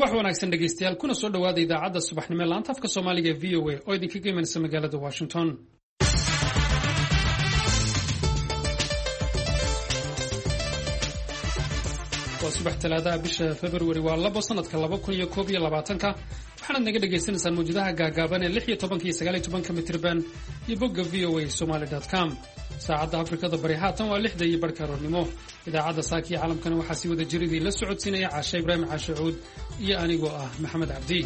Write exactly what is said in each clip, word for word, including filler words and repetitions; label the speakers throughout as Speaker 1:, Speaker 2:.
Speaker 1: subax wanaagsan dhegeystayaal kuna soo dhawaada idaacadda subaxnimo ee laanta afka Soomaaliga ee V O A oo idinkaga imanaysa magaalada Washington. waa subax talaada bisha February waa labo sanadka laba kun iyo koob iyo labaatan waxaad naga dhageysanaysaan muujadaha gaagaaban ee lix iyo toban iyo sagaal iyo toban mitirban iyo bogga v o a somali dot com. saacadda Afrikada Bari haatan waa lixda iyo barka roornimo. idaacadda saaki caalamkana waxaa sii wada jiridii la socodsiinaya Caasha Ibraahim Caashuud iyo anigoo ah Maxamed Cabdi.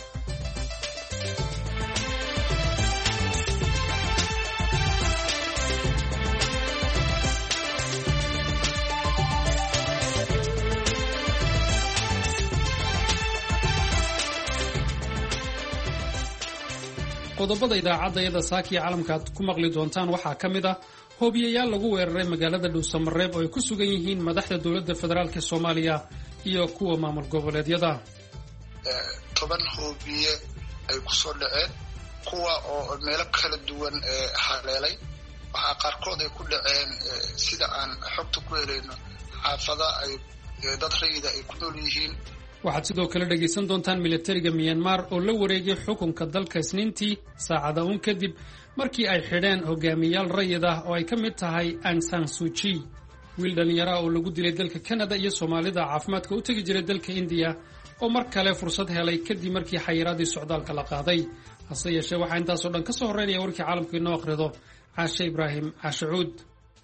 Speaker 1: qodobada idaacadda iyada saaki caalamka aad ku maqli doontaan waxaa ka mid ah hoobiyayaal lagu weeraray magaalada Dhuusamareeb oo ay ku sugan yihiin madaxda dowladda federaalka Soomaaliya iyo kuwa maamul goboleedyada.
Speaker 2: toban hoobiye ay ku soo dhaceen kuwa oo meelo kala duwan haleelay waxa qaarkood ay ku dhaceen sida aan xogta ku helayno xaafada ay dad rayida ay ku nool yihiin.
Speaker 1: waxaad sidoo kale dhageysan doontaan militariga Myanmar oo la wareegay xukunka dalka Isniintii saacada uun kadib markii ay xidheen hogaamiyaal rayid ah oo ay ka mid tahay Aung San Suu Kyi. wiil dhalinyaro oo lagu dilay dalka Canada iyo Soomaalida caafimaadka u tagi jiray dalka India oo mar kale fursad helay kadib markii xayiraadii socdaalka la qaaday. hase yeeshee waxaa intaas oo dhan ka soo horeynaya warkii caalamka inoo akhrido Caasha Ibraahim Caashuud.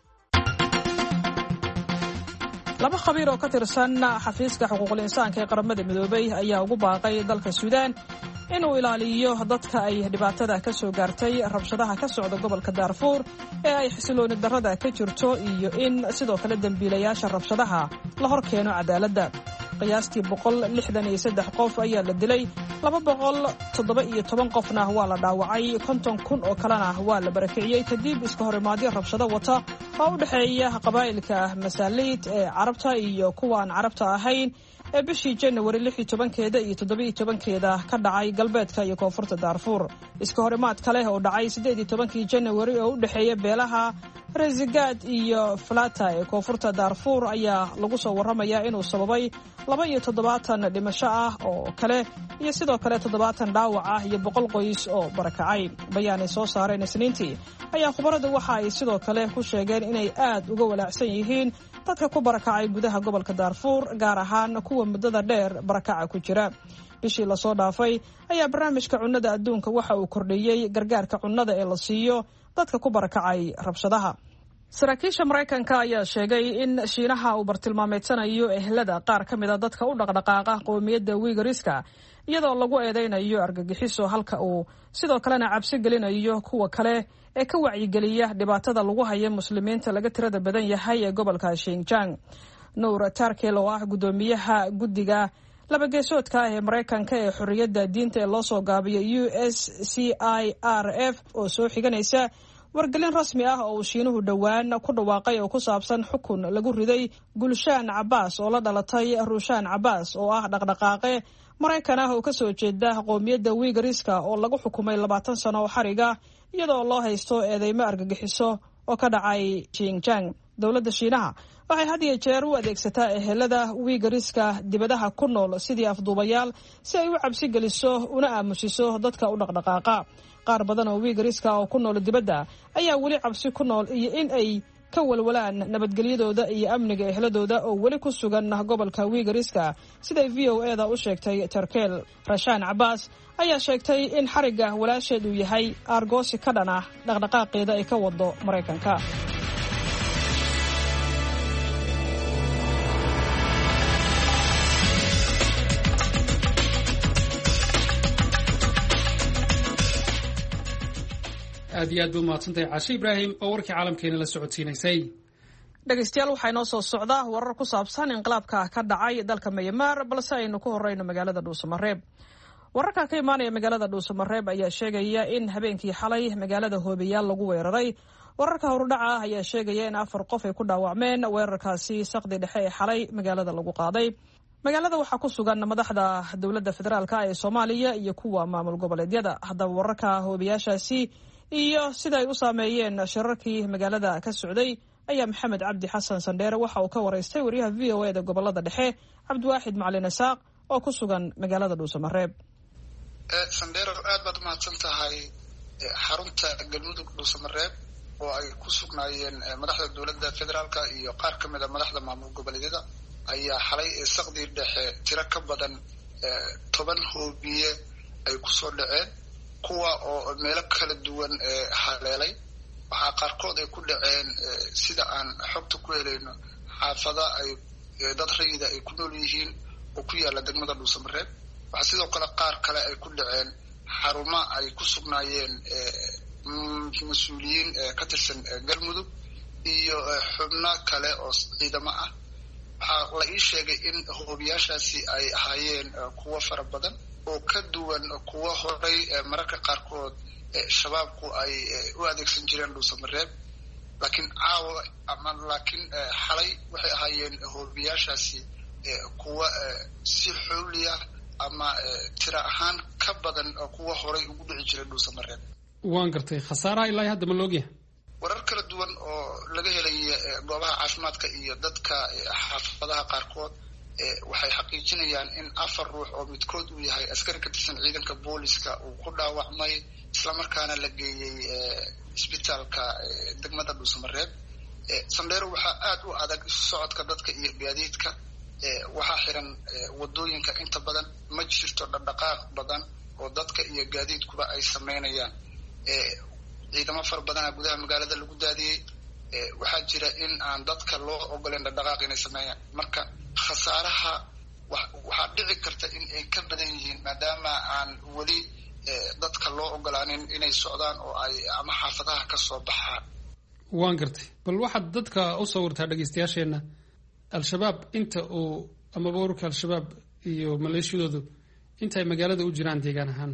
Speaker 3: laba khabiir oo ka tirsan xafiiska xuquuqul insaanka ee qaramada midoobay ayaa ugu baaqay dalka Suudaan inuu ilaaliyo dadka ay dhibaatada ka soo gaartay rabshadaha ka socda gobolka Darfur ee ay xisilooni darrada ka jirto iyo in sidoo kale dambiilayaasha rabshadaha la hor keeno cadaaladda. qiyaastii boqol lixdan iyo saddex qof ayaa la dilay, laba boqol toddoba iyo toban qofna waa la dhaawacay, konton kun oo kalena waa la barakiciyey kadib iska horimaadyo rabshado wata oo u dhexeeya qabaa'ilka Masaaliid ee Carabta iyo kuwa aan Carabta ahayn ee bishii January lix iyo tobankeeda iyo toddoba iyo tobankeeda ka dhacay galbeedka iyo koonfurta Darfur. iska horimaad kale oo dhacay siddeed iyo tobankii January oo u dhexeeya beelaha Rezigaad iyo Flata ee koonfurta Darfur ayaa lagu soo waramayaa inuu sababay laba iyo toddobaatan dhimasho ah oo kale iyo sidoo kale toddobaatan dhaawac ah iyo boqol qoys oo barakacay. bayaan ay soo saareen Isniintii ayaa khubaradu waxa ay sidoo kale ku sheegeen inay aad uga walaacsan yihiin dadka ku barakacay gudaha gobolka Darfur, gaar ahaan kuwa muddada dheer barakaca ku jira. bishii la soo dhaafay ayaa barnaamijka cunnada adduunka waxa uu kordhiyey gargaarka cunnada ee la siiyo dadka ku barakacay rabshadaha. saraakiisha Mareykanka ayaa sheegay in Shiinaha uu bartilmaameedsanayo ehlada qaar ka mid ah dadka u dhaqdhaqaaqa qowmiyadda Uyghurska iyadoo lagu eedeynayo argagixiso, halka uu sidoo kalena cabsi gelinayo kuwa kale ee ka wacyigeliya dhibaatada lagu hayo muslimiinta laga tirada badan yahay ee gobolka Xinjiang. Noor Tarkel oo ah gudoomiyaha guddiga laba geesoodka ah ee Mareykanka ee xorriyadda diinta ee loo soo gaabiyo U S C I R F oo soo xiganaysa wargelin rasmi ah oo Shiinuhu dhowaan ku dhawaaqay oo ku saabsan xukun lagu riday Gulshan Abbas oo la dhalatay Rushan Abbas oo ah dhaqdhaqaaqe Mareykan ah oo ka soo jeeda qowmiyadda Uyghurska oo lagu xukumay labaatan sano oo xariga iyadoo loo haysto eedeymo argagixiso oo ka dhacay Xinjiang. dowladda Shiinaha waxay had iyo jeer u adeegsataa ehelada Uyghurska dibadaha ku nool sidii afduubayaal si ay u cabsi geliso una aamusiso dadka u dhaqdhaqaaqa. qaar badan oo Uyghurska oo ku nool dibadda ayaa weli cabsi ku nool iyo in ay ka walwalaan nabadgelyadooda iyo amniga ehladooda oo weli ku sugan gobolka Uyghurska, siday V O A da u sheegtay Tarkel. Rashan Abbas ayaa sheegtay in xariga walaasheed uu yahay argoosi ka dhan ah dhaqdhaqaaqeeda ay ka wado Mareykanka.
Speaker 1: aad iyo aad buu mahadsantahay Caasha Ibraahim oo warkii caalamkeena la socodsiinaysay.
Speaker 3: dhegeystayaal waxaa inoo soo socda warar ku saabsan inqilaabka ka dhacay dalka Myanmar, balse aynu ku horeyno magaalada Dhuusamareeb. wararka ka imaanaya magaalada Dhuusamareeb ayaa sheegaya in habeenkii xalay magaalada hoobiyaal lagu weeraray. wararka horudhaca ah ayaa sheegaya in afar qof ay ku dhaawacmeen weerarkaasi saqdi dhexe ee xalay magaalada lagu qaaday. magaalada waxaa ku sugan madaxda dowladda federaalka ee Soomaaliya iyo kuwa maamul goboleedyada. haddaba wararka hoobiyaashaasi iyo sida ay u saameeyeen shirarkii magaalada ka socday ayaa Maxamed Cabdi Xasan Sandheere waxa uu ka wareystay wariyaha V O A da gobolada dhexe Cabdiwaaxid Macalin Isaaq oo ku sugan magaalada dhuusamareeb.
Speaker 2: sandero aad baad umahadsan tahay. xarunta galmudug dhuusamareeb oo ay ku sugnaayeen madaxda dowladda federaalka iyo qaar ka mid a madaxda maamul goboleedyada ayaa xalay saqdii dhexe tiro ka badan toban hoobiye ay kusoo dhaceen, kuwa oo meelo kala duwan haleelay. waxaa qaarkood ay ku dhaceen sida aan xogta ku helayno xaafada ay dad rayida ay ku nool yihiin oo ku yaala degmada dhuusamareeb. waxaa sidoo kale qaar kale ay ku dhaceen xarumo ay ku sugnaayeen mas-uuliyiin ka tirsan galmudug iyo xubno kale oo ciidamo ah. waxaa la ii sheegay in hoobiyaashaasi ay ahaayeen kuwo fara badan oo ka duwan kuwo horay mararka qaarkood shabaabku ay u adeegsan jireen dhuusamareeb, laakiin caawa ama laakiin xalay waxay ahaayeen hoobiyaashaasi kuwa si xowliya ama tira ahaan ka badan kuwa horay ugu dhici jiray dhuusamareeb.
Speaker 1: waan gartay. khasaaraha ilaa hadda ma loogyahay?
Speaker 2: warar kala duwan oo laga helay goobaha caafimaadka iyo dadka xaafadaha qaarkood waxay xaqiijinayaan in afar ruux oo midkood uu yahay askari ka tirsan ciidanka booliska uu ku dhaawacmay islamarkaana la geeyey isbitaalka degmada dhuusamareeb. sandheero waxaa aad u adag isu socodka dadka iyo gaadiidka. waxaa xiran wadooyinka inta badan, ma jirto dhaqdhaqaaq badan oo dadka iyo gaadiidkuba ay sameynayaan. ciidamo fara badana gudaha magaalada lagu daadiyey. waxaa jira in aan dadka loo ogoleen dhaqdhaqaaq inay sameeyaan. marka khasaaraha waxaa dhici karta in ay ka badan yihiin maadaama aan weli dadka loo ogolaanin inay socdaan oo ay ama xaafadaha ka soo baxaan.
Speaker 1: waan gartay. bal waxaad dadka u sawirtaa dhegeystayaasheenna al-shabaab inta uu amaba ururka al-shabaab iyo maleeshiyadoodu inta ay magaalada u jiraan deegaan ahaan.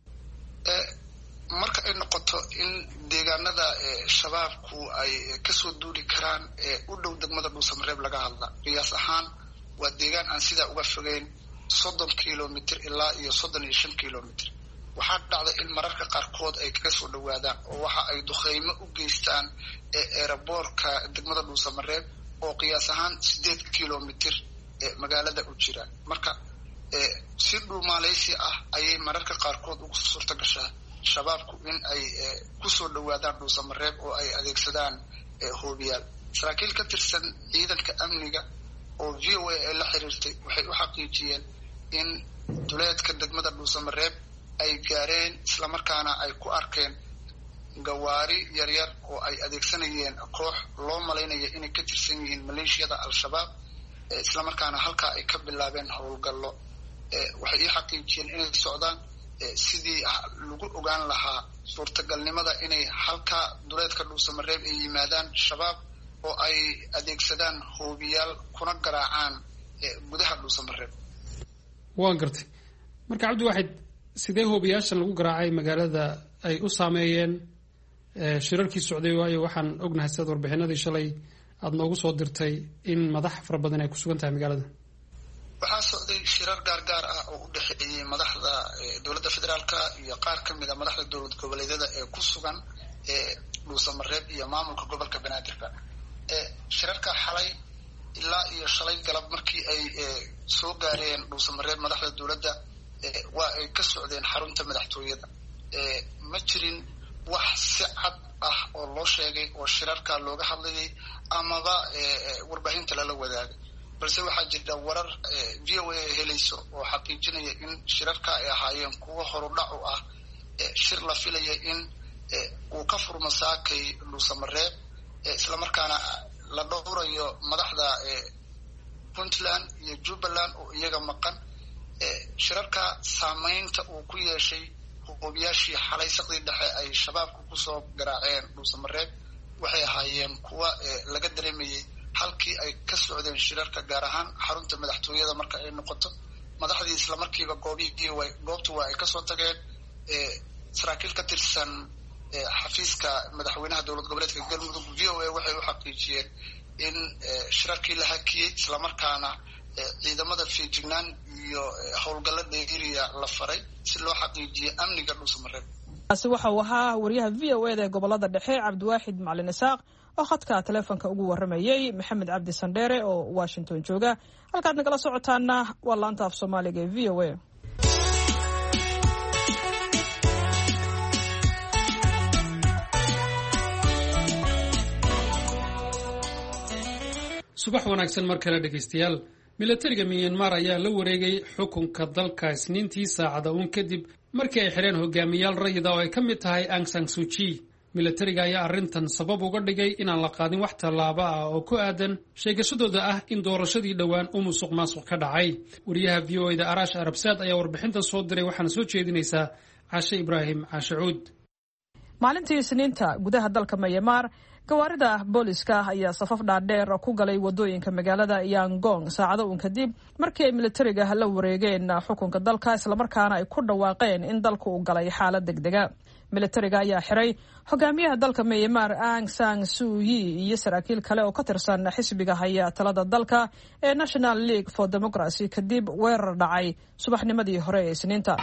Speaker 2: marka ay noqoto in deegaanada shabaabku ay kasoo duuli karaan u dhow degmada dhuusamareeb laga hadla, qiyaas ahaan waa deegaan aan sidaa uga fogeyn soddon kilomitr ilaa iyo soddon iyo shan kilomitr. waxaa dhacda in mararka qaarkood ay kaga soo dhawaadaan oo waxa ay duqeymo u geystaan eeraboorka degmada dhuusamareeb oo qiyaas ahaan sideed kilomitr magaalada u jiraan. marka si dhuumaaleysi ah ayay mararka qaarkood ugu suurta gashaa shabaabku in ay kusoo dhawaadaan dhuusamareeb oo ay adeegsadaan hoobiyaal. saraakiil ka tirsan ciidanka amniga oo v o a ay la xiriirtay waxay u xaqiijiyeen in duleedka degmada dhuusamareeb ay gaareen islamarkaana ay ku arkeen gawaari yaryar oo ay adeegsanayeen koox loo malaynaya inay ka tirsan yihiin maleeshiyada al-shabaab, islamarkaana halkaa ay ka bilaabeen howlgallo. waxay ii xaqiijiyeen inay socdaan sidii lagu ogaan lahaa suurtagalnimada inay halkaa duleedka dhuusamareeb ay yimaadaan shabaab oo ay adeegsadaan hoobiyaal kuna garaacaan gudaha dhuusamareeb.
Speaker 1: waan gartay. marka cabdi waaxid, sidee hoobiyaashan lagu garaacay magaalada ay u saameeyeen shirarkii socday? waayo waxaan ognahay sidaad warbixinadii shalay aada noogu soo dirtay in madax fara badan ay ku sugan tahay magaalada.
Speaker 2: waxaa socday shirar gaargaar ah oo u dhexeeyey madaxda dowladda federaalka iyo qaar ka mid a madaxda dowlad goboleedyada ee ku sugan dhuusamareeb iyo maamulka gobolka banaadirka. shirarka xalay ilaa iyo shalay galab markii ay soo gaareen dhuusamareeb madaxda dowladda waa ay ka socdeen xarunta madaxtooyada. ma jirin wax si cad ah oo loo sheegay oo shirarka looga hadlayay amaba warbaahinta lala wadaagay, balse waxaa jirta warar v o a helayso oo xaqiijinaya in shirarka ay ahaayeen kuwo horudhac u ah shir la filaya in uu ka furmo saakay dhuusamareeb, islamarkaana la dhowrayo madaxda puntland iyo jubbaland oo iyaga maqan. shirarka saameynta uu ku yeeshay hoobiyaashii xalay saqdii dhexe ay shabaabku kusoo garaaceen dhuusamareeb waxay ahaayeen kuwa laga dareemayay halkii ay ka socdeen shirarka, gaar ahaan xarunta madaxtooyada. marka ay noqoto madaxdii islamarkiiba goobihii goobta waa ay kasoo tageen. saraakiil ka tirsan xafiiska madaxweynaha dowlad goboleedka galmudug v o a waxay u xaqiijiyeen in shirarkii la hakiyey, islamarkaana ciidamada feejignaan iyo howlgalla dheeriya la faray si loo xaqiijiyo amniga dhuusamareeb.
Speaker 3: kaasi waxa uu ahaa wariyaha v o e da ee gobolada dhexe cabdiwaaxid macalin isaaq oo khadka taleefonka ugu waramayay maxamed cabdi sandheere oo Washington jooga. halkaad nagala socotaana waa laanta af Soomaaliga ee v o e.
Speaker 1: subax wanaagsan mar kale dhageystayaal. milatariga Myanmar ayaa la wareegay xukunka dalka Isniintii saacada uun kadib markii ay xireen hogaamiyaal rayid oo ay ka mid tahay Aung San Suu Kyi. milatariga ayaa arrintan sabab uga dhigay inaan la qaadin wax tallaabo ah oo ku aadan sheegashadooda ah in doorashadii dhowaan uu musuq maasuq ka dhacay. wariyaha v o e da Arash Arabsaad ayaa warbixinta soo diray waxaana soo jeedinaysaa Caashe Ibraahim Caashacuud.
Speaker 3: maalintii Isniinta gudaha dalka Myanmar gawaarida booliska ayaa safaf dhaadheer ku galay wadooyinka magaalada Yangon saacado uun kadib markii ay milatariga la wareegeen xukunka dalka isla markaana ay ku dhawaaqeen in dalku uu galay xaalad degdeg ah. milatariga ayaa xiray hogaamiyaha dalka Myanmar Aung San Suu Kyi iyo saraakiil kale oo ka tirsan xisbiga haya talada dalka ee National League for Democracy kadib weerar dhacay subaxnimadii hore ee Isniinta.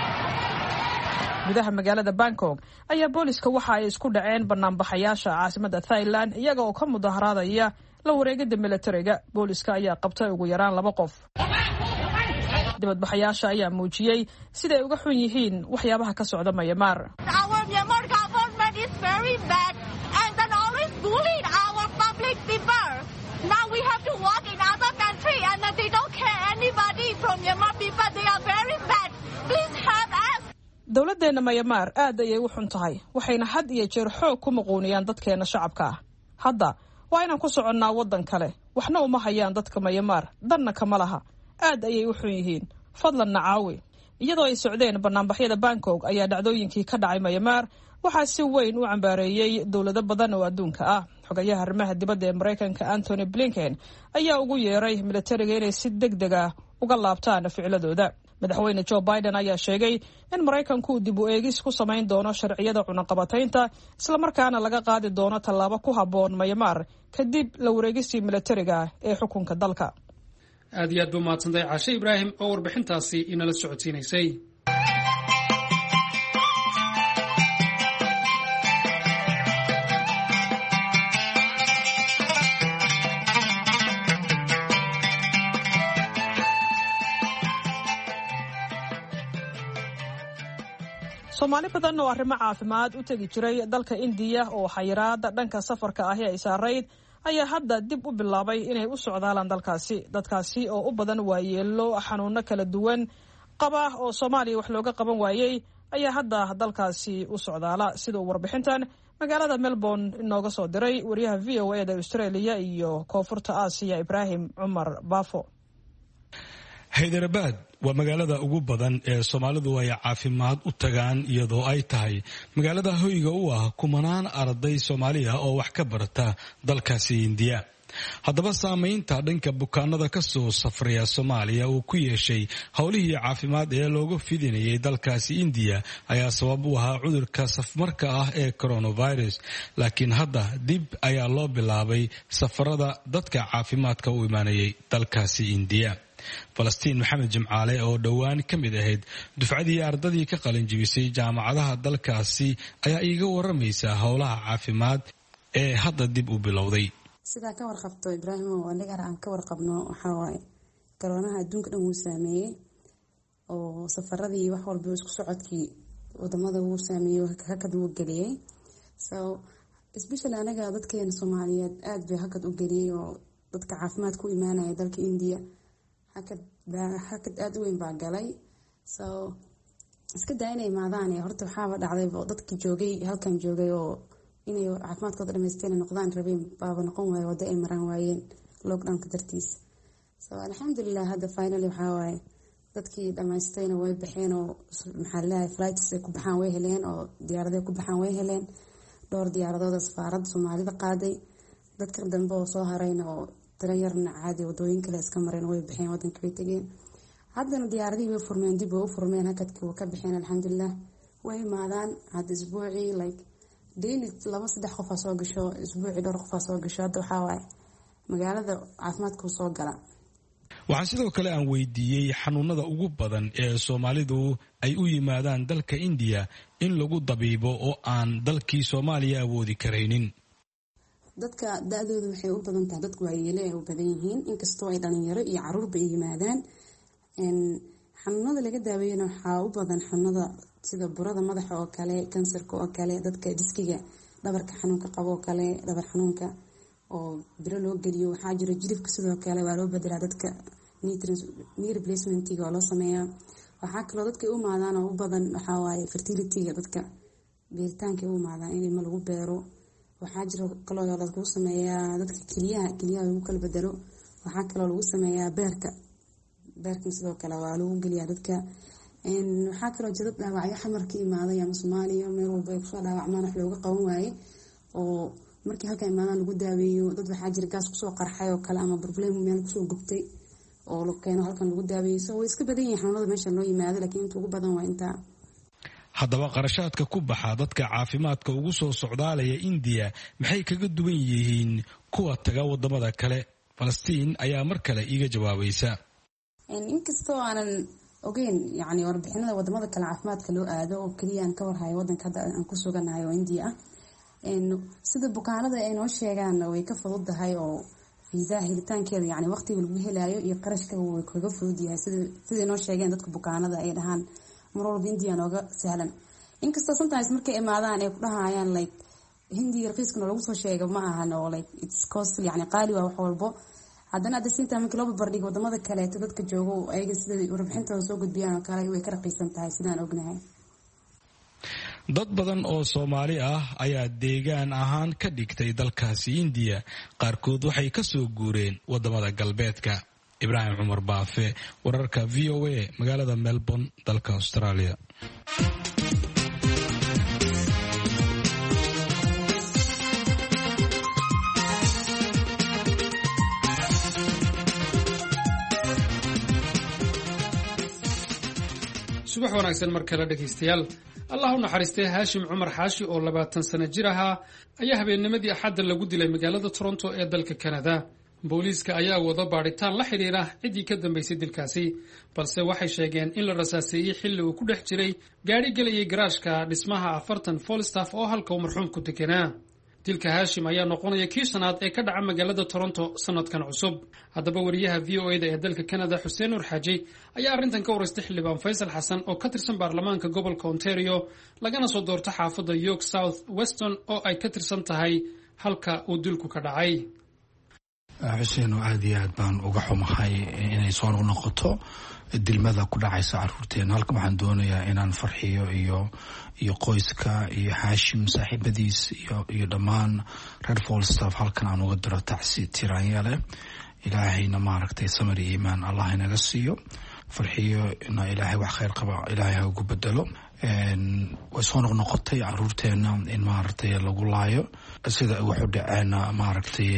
Speaker 3: gudaha magaalada Bangkok ayaa booliska waxa ay isku dhaceen banaanbaxayaasha caasimadda Thailand iyaga oo ka mudaharaadaya la wareegida milatariga. booliska ayaa qabtay ugu yaraan laba qof. dibadbaxayaasha ayaa muujiyay sida ay uga xun yihiin waxyaabaha ka socda Myanmar.
Speaker 4: Our Myanmar government is very bad and then always bullying our public people. Now we have to walk in other country and they don't care anybody from Myanmar people. They are very bad. Please help us.
Speaker 3: dowladdeena Myanmar aad ayay u xun tahay waxayna had iyo jeer xoog ku muquuniyaan dadkeena shacabka ah. hadda waa inaan ku soconnaa waddan kale waxna uma hayaan dadka Myanmar danna kama laha aad ayay u xun yihiin fadlan nacaawi. iyadoo ay socdeen banaanbaxyada Bangkok ayaa dhacdooyinkii ka dhacay Myanmar waxaa si weyn u cambaareeyay dowlado badan oo adduunka ah. xogayaha arrimaha dibadda ee Mareykanka Anthony Blinken ayaa ugu yeeray milatariga inay si degdeg ah uga laabtaan ficiladooda. madaxweyne Joe Biden ayaa sheegay in Mareykanku dib u eegis ku samayn doono sharciyada cunaqabataynta isla markaana laga qaadi doono tallaabo ku habboon Myanmar kadib la wareegistii milatariga ee xukunka dalka.
Speaker 1: aad iyo aad buu mahadsantahay Caashe Ibraahim oo warbixintaasi inala socodsiinaysay.
Speaker 3: Soomaali badan oo arrimo caafimaad u tagi jiray dalka India oo xayiraada dhanka safarka ah ay saarayd ayaa hadda dib u bilaabay inay u socdaalaan dalkaasi. dadkaasi oo u badan waayeelo xanuuno kala duwan qaba oo Soomaaliya wax looga qaban waayay ayaa hadda dalkaasi u socdaala. sida warbixintan magaalada Melbourne inooga soo diray wariyaha v o e da Australia iyo Koonfurta Aasiya Ibraahim Cumar Baafo.
Speaker 5: Hyderabad waa magaalada ugu badan ee Soomaalidu ay caafimaad u tagaan iyadoo ay tahay magaalada hoyga u ah kumanaan arday Soomaaliya oo wax ka barata dalkaasi India. haddaba saameynta dhanka bukaanada ka soo safraya Soomaaliya uu ku yeeshay howlihii caafimaad ee looga fidinayay dalkaasi India ayaa sabab u ahaa cudurka safmarka ah ee coronavirus. laakiin hadda dib ayaa loo bilaabay safarada dadka caafimaadka u imaanayay dalkaasi India. Falastiin Maxamed Jimcaale oo dhowaan ka mid ahayd dufcadii ardadii ka qalin jibisay jaamacadaha dalkaasi ayaa iiga waramaysa howlaha caafimaad ee hadda dib u bilowday.
Speaker 6: sidaa ka warqabto Ibraahim oo aniga aan ka warqabno waxa waaye corona adduunka dhan uu saameeyay oo safaradii wax walba isku socodkii wadamada uu saameeyay hakad uu galiyay. so especially anaga dadkeena Soomaaliyeed aad bay hakad u galiyay oo dadka caafimaad ku imaanaya dalka India hakad hakad aad u weyn baa galay. so iska daayay maadaan horta waxa dhacday dadkii joogay halkan joogay oo inay caafimaadkooda dhameysteen noqdaan rabeen baaba noqon waayay wada ay maraan waayeen lockdown ka dartiis. so alxamdulillah hadda finally waxa waaye dadkii dhameysteen way baxeen oo maxaa la flights ku baxaan way heleen oo diyaaradaha ku baxaan way heleen dhowr diyaaradood safaarad Soomaalida qaaday. dadka dambe oo soo harayna oo tayarna caadi wadooyin kale iska mareen way baxeen wadanka way tageen. haddana diyaaradii way furmeen dib u furmeen hakadkii oo ka baxeen alxamdulillah way maadaan hadda isbuucii like deyn laba saddex qof soo gasho isbuucii dhowr qof soo gasho. hadda waxa waaye magaalada caafimaadku soo gala
Speaker 5: waxaa sidoo kale aan weydiiyey xanuunada ugu badan ee soomaalidu ay u yimaadaan dalka indiya in lagu dabiibo oo aan dalkii soomaaliya awoodi karaynin.
Speaker 6: dadka da-dooda waxay u badan tahay dadku waayeele ay u badan yihiin inkastoo ay dhalinyaro iyo caruurba ay yimaadaan. xanuunada laga daaweeyana waxaa u badan xanuunada sida burada madaxa oo kale, kansarka oo kale, dadka diskiga dhabarka xanuunka qabo oo kale, dhabar xanuunka oo biro loo geliyo. waxaa jira jilibka sidoo kale waa loo bedelaa dadka knee replacementiga oo loo sameeyaa. waxaa kaloo dadka u imaadaan oo u badan waxaa waaye fertilityga, dadka beeritaanka u imaadaan in ilmo lagu beero. waxaa jira kaloo lagu sameeyaa dadka keliyaha keliyaha lagu kala bedelo. waxaa kaloo lagu sameeyaa beerka beerka sidoo kale waa lagu geliyaa dadka. waxaa kaloo jira dhaawacyo xamar ka imaaday ama Soomaaliya meel walba ay kusoo dhaawacmaan wax looga qaban waaye oo markii halka imaadaan lagu daaweeyo. dad waxaa jira gaas kusoo qarxay oo kale ama problem meel kusoo gubtay oo la keeno halkan lagu daaweeyo. so way iska badan yihiin xanuunada meesha loo yimaado, laakiin inta ugu badan waa inta.
Speaker 5: haddaba qarashaadka ku baxa dadka caafimaadka ugu soo socdaalaya indiya maxay kaga duwan yihiin kuwa taga wadamada kale? Falastiin ayaa mar kale iiga jawaabaysa.
Speaker 6: inkastoo aanan ogeyn yani warbixinada wadamada kale caafimaadka loo aado oo keliya aan ka warhayo wadanka hadda aan ku suganahay oo indiya ah, sida bukaanada ay noo sheegaan way ka fududahay oo fiisaha helitaankeeda yani waqtiga lagu helayo iyo qarashka way kaga fudud yahay sida sidii noo sheegeen dadka bukaanada ay dhahaan mar walba indiya nooga sahlan. inkastoo sometimes markay imaadaan ay ku dhahayaan like hindiga raqiiskana lagu soo sheego ma ahan oo like it's costly yani qaali waa wax walbo. haddana hadda siinta markii loo barbardhigo wadamada kaleeto dadka joogo ayaga sida warbixintooda soo gudbiyaan oo kale way ka raqiisan tahay sidaan ognahay.
Speaker 5: dad badan oo Soomaali ah ayaa deegaan ahaan ka dhigtay dalkaasi indiya, qaarkood waxay ka soo guureen wadamada galbeedka. Ibraahim Cumar Baafe, wararka V O A, magaalada Melbourne, dalka Australia.
Speaker 1: subax wanaagsan mar kale dhegaystayaal. allah u naxariistay haashim cumar xaashi oo labaatan sano jir ahaa ayaa habeennimadii axadda lagu dilay magaalada Toronto ee dalka Canada. booliiska ayaa wada baadhitaan la xidhiidha ciddii ka dambaysay dilkaasi, balse waxay sheegeen in la rasaaseeyey xilli uu ku dhex jiray gaadhi gelayay garaashka dhismaha afartan Falstaff oo halka uu marxuumku deganaa. dilka haashim ayaa noqonaya kii shanaad ee ka dhaca magaalada Toronto sanadkan cusub. haddaba wariyaha V O A da ee dalka Canada Xuseen Nur Xaaji ayaa arrintan ka waraystay xildhibaan Faysal Xasan oo ka tirsan baarlamaanka gobolka Ontario lagana soo doorto xaafadda York South Weston oo ay ka tirsan tahay halka uu dilku ka dhacay.
Speaker 7: xuseen oo aad iyo aad baan uga xumahay inay soo noqoto dilmada ku dhacaysa caruurteena. halkan waxaan doonayaa inaan farxiyo iyo iyo qoyska iyo Haashim saaxiibadiis iyo iyo dhammaan reer Falstaff halkan aan uga diro tacsi tiraanyale. ilaahayna maaragtay samir iyo iimaan allah inaga siiyo. farxiyo ina ilaahay wax khayr qaba ilaahay ha ugu bedelo. way soo noqotay caruurteena in maaragtay lagu laayo sida wuxuu dhaceena maaragtay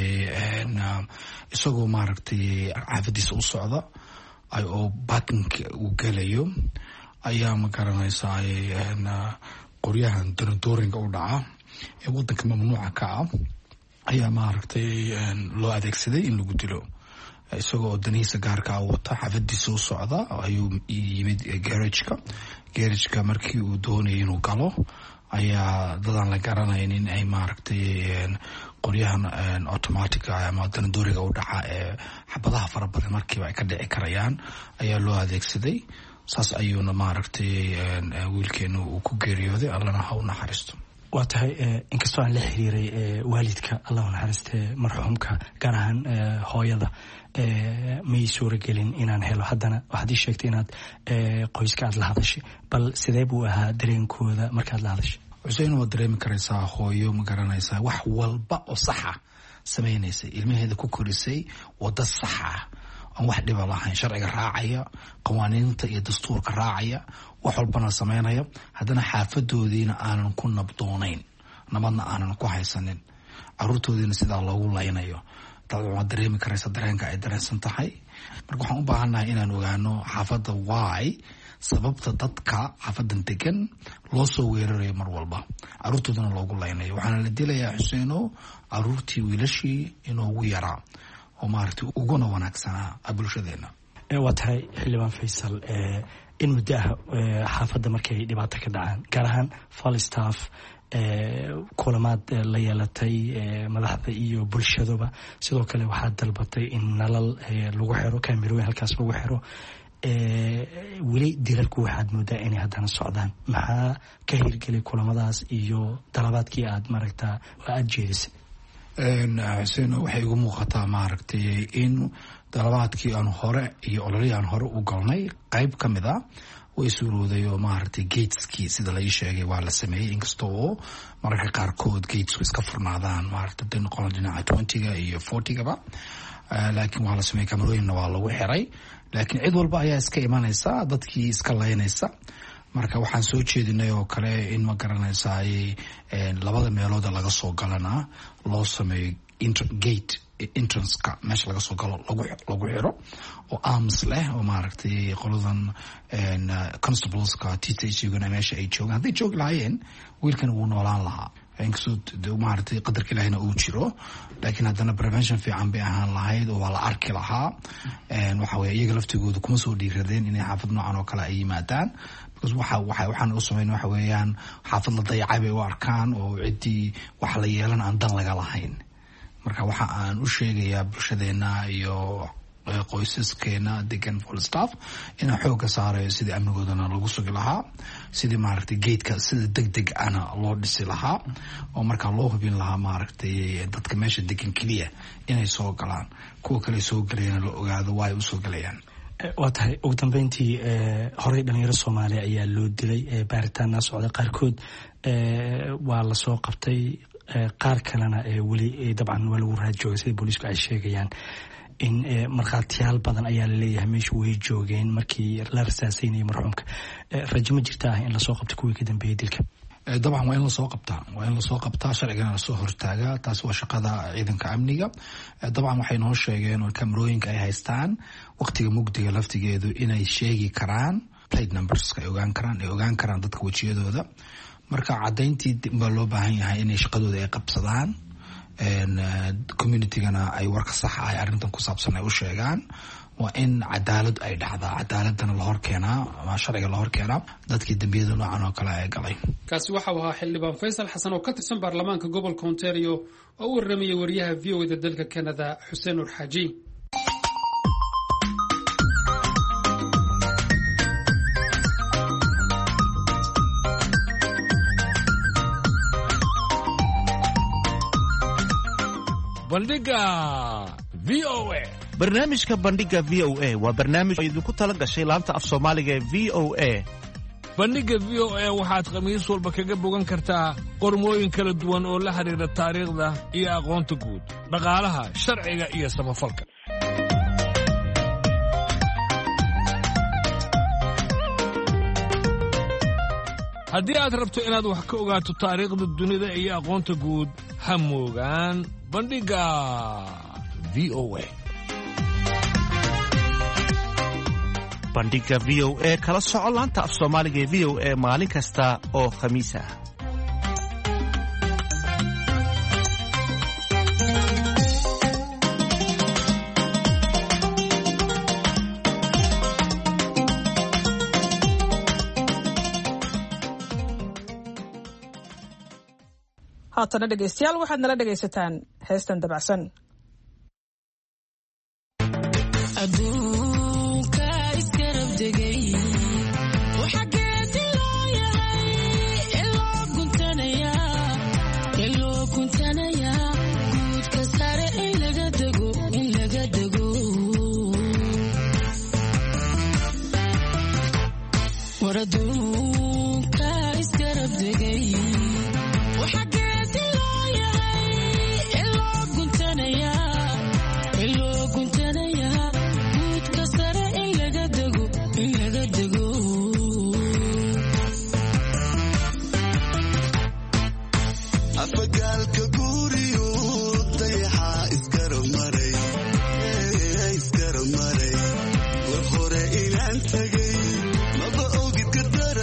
Speaker 7: isagoo maaragtay caafadiisa u socda ay oo baakinka uu gelayo ayaa ma garanaysaa qoryahan doringa u dhaca ee wadanka mamnuuca ka ah ayaa maaragtay loo adeegsaday in lagu dilo. isagoo danihiisa gaarka wata xaafadiisa u socda ayuu yimid garageka garageka markii uu doonayay inuu galo ayaa dadaan la garanaynin ay maaragtay qoryahan automatic ama danadooriga u dhaca ee xabadaha fara badan markiiba ay ka dhici karayaan ayaa loo adeegsaday. saas ayuuna maaragtay wiilkeenu uu ku geeriyooday. allana ha u naxariisto.
Speaker 8: waa tahay inkastoo aan la xiriiray waalidka allah u naxariistee marxuumka gaar ahaan hooyada may suuragelin inaan helo, haddana waxaad ii sheegtay inaad qoyska aad la hadashay, bal sidee buu ahaa dareenkooda markaad la hadashay?
Speaker 7: xuseen waad dareemi karaysaa hooyo ma garanaysaa wax walba oo saxa samaynaysay, ilmaheeda ku korisay wada saxa aan wax dhiba lahayn, sharciga raacaya, qawaaniinta iyo dastuurka raacaya, wax walbana samaynaya, haddana xaafadoodiina aanan ku nabdoonayn, nabadna aanan ku haysanin, caruurtoodiina sidaa loogu laynayo. waad dareemi karaysa dareenka ay dareensan tahay. marka waxaan u baahannahay inaan ogaano xaafadda waay sababta dadka xaafadan degan loo soo weerarayo mar walba, caruurtoodana loogu laynayo. waxaana la dilayaa xuseeno caruurtii wiilashii inoogu yaraa oo maaragtay uguna wanaagsanaa bulshadeena.
Speaker 8: waa tahay xildhibaan Faysal in muddo ah xaafadda markay dhibaato ka dhacaan gaar ahaan Falstaff kulamaad la yeelatay madaxda iyo bulshadoba sidoo kale waxaa dalbatay in nalal lagu xiro kaamirooyin halkaas lagu xiro weli dilalku waxaad moodaa inay haddana socdaan maxaa ka hirgelay kulamadaas iyo dalabaadkii aad maaragtaa aad jeedisay?
Speaker 7: xuseen waxay igu muuqataa maaragtay in dalabaadkii aan hore iyo ololihii aan hore u galnay qayb ka mid a way suurooday oo maaragtay gateskii sida la ii sheegay waa la sameeyey inkasta oo mararka qaarkood gatesku iska furnaadaan maaragtay hadday noqon dhinaca twentyga iyo fortygaba laakiin waa la sameeyey kamarooyinna waa lagu xiray laakiin cid walba ayaa iska imanaysa dadkii iska laynaysa marka waxaan soo jeedinay oo kale in ma garanaysaay labada meelooda laga soo galana loo sameeyo gate entranceka meesha laga soo galo lagu lagu xiro oo arms leh oo maaragtay qoladan constableska T T C-guna meesha ay joogaan hadday joogi lahaayeen wiilkan wuu noolaan lahaa inkastoo maaragtay qadarka ilaahina uu jiro laakiin haddana prevention fiican bay ahaan lahayd oo waa la arki lahaa waxa weye iyaga laftigooda kuma soo dhiiradeen inay xaafad noocan oo kale ay yimaadaan because waxa waxa waxaan u sameyn waxa weeyaan xaafad la dayacay bay u arkaan oo ciddii wax la yeelan aan dan laga lahayn marka waxa aan u sheegayaa bulshadeena iyo qoysaskeena degan Falstaff inaan xooga saarayo sidii amnigoodana lagu sugi lahaa sidii maaragtay geedka sida degdeg ana loo dhisi lahaa oo markaa loo hubin lahaa maaragtay dadka meesha degan keliya inay soo galaan kuwa kale soo galayana la ogaado waa ay usoo galayaan.
Speaker 8: waa tahay ugu dambeyntii horey dhalinyaro Soomaaliya ayaa loo dilay baaritaana socda qaarkood waa la soo qabtay qaar kalena weli dabcan waa lagu raadjooga sida booliisku ay sheegayaan in markhaatiyaal badan ayaa la leeyahay meesha way joogeen markii la rasaasaynayay marxuumka rajo ma jirtaa in lasoo qabto kuwii ka dambeeyay dilka?
Speaker 7: dabcan waa in lasoo qabtaa waa in lasoo qabtaa sharcigana lasoo hortaagaa taas waa shaqada ciidanka amniga dabcan waxay noo sheegeen oo kamarooyinka ay haystaan waqtiga mugdiga laftigeedu inay sheegi karaan plate numberska ay ogaan karaan ay ogaan karaan dadka wejiyadooda marka cadayntii baa loo baahan yahay inay shaqadooda ay qabsadaan communitygana ay warka sax ah arrintan ku saabsan ay u sheegaan waa in cadaalad ay dhacdaa cadaaladana la hor keenaa ama sharciga la hor keenaa dadkii dambiyada noocan oo kale ay galay.
Speaker 1: kaasi waxa uu ahaa xildhibaan Faysal Xasan oo ka tirsan baarlamaanka gobolka Ontario oo u warramay wariyaha V O A da dalka Canada Xuseen Nur Xaaji.
Speaker 9: bandhiga V O A.
Speaker 10: barnaamijka bandhiga V O A waa barnaamij idinku tala gashay laanta af Soomaaliga ee V O A.
Speaker 9: bandhiga V O A waxaad khamiis walba kaga bogan kartaa qormooyin kala duwan oo la xiriira taariikhda iyo aqoonta guud, dhaqaalaha, sharciga iyo samafalka. haddii aad rabto inaad wax ka ogaato taariikhda dunida iyo aqoonta guud ha moogaan bandhiga V O A.
Speaker 10: bandhiga V O A kala soco laanta af Soomaaliga ee V O A maalin kasta oo khamiis ah.
Speaker 3: haatana dhegaystayaal waxaad nala dhegaysataan heestan dabacsan.
Speaker 11: adduunka iskarab degay waxa geedi loo yahay iloo guntanaya iloo guntanaya guudka sare in laga dego in laga dego war adduunka iskarab degay waxa
Speaker 12: afagaalka guriyo dayaxa isgarab maray isgarab maray war hore inaan tagay maba ogid ka dara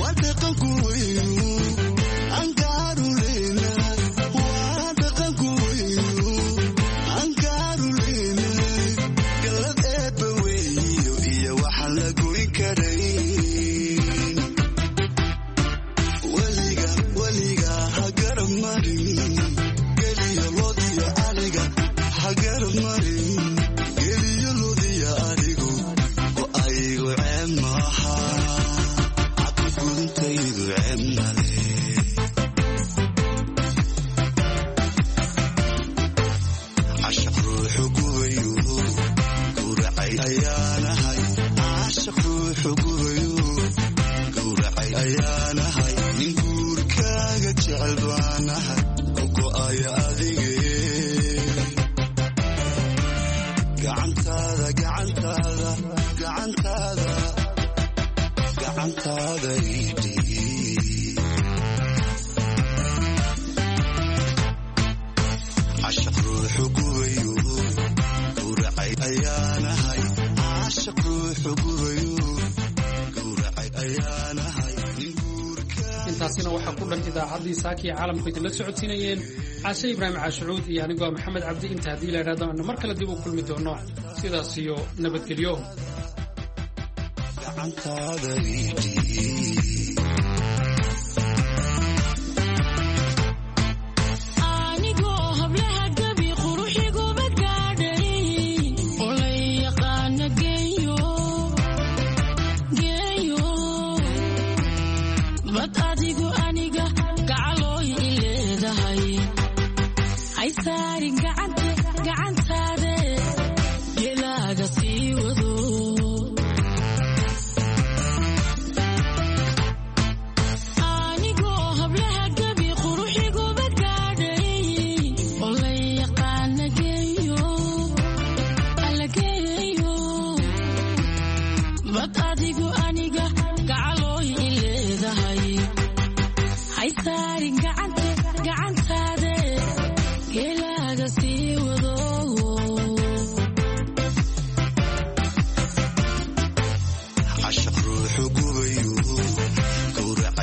Speaker 1: intaasina waxaa ku dhan idaacaddii saakii caalamku idinla socodsiinayeen caashe ibraahim caashucuud iyo anigoo maxamed cabdi inta haddii la idhahdo aanu mar kale dib u kulmi doono sidaas iyo nabadgelyo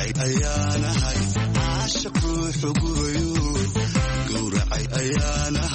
Speaker 12: ayaanahay